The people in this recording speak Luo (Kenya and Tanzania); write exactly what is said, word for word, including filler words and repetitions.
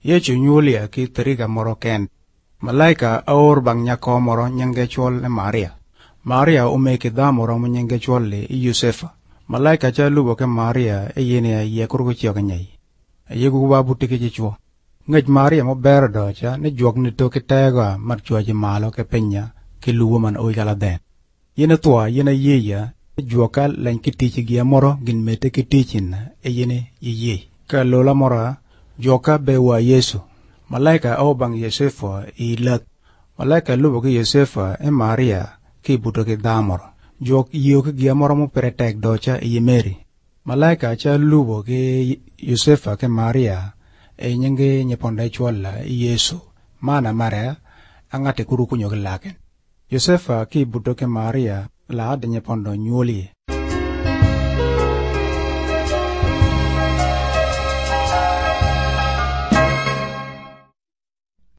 Yesu nyuolia ki tariga moro ken. Malaika aor bang nyako moro nyinge chwol le Maria. Maria umeke dha moro nyinge chwol le Yosefa. Malaika cha lubo ke Maria e yene ye kurgo chioga nyai. Ye gu ba butike ji chwo. Ngej Maria mo ber do cha ne jwog ni to ke tega mat chwa ji malo ke penya ke luwo man o gala den. Yene twa yene yeya jwoka len kitichi gi moro gin mete kitichin e yene ye. Ka lola mora joka bewa Yesu. Malaika au bang Yosefa i lat. Malaika lubo ke Yosefa e Maria ki buto ke damor. Jok iyo ke gia moro mo peretek docha e Mary. Malaika cha lubo ke Yosefa ke Maria e nyenge nyeponda chwala Yesu. Mana mare angate kuru kunyo ke laken. Yosefa ki buto ke Maria la ade nyepondo nyuoli.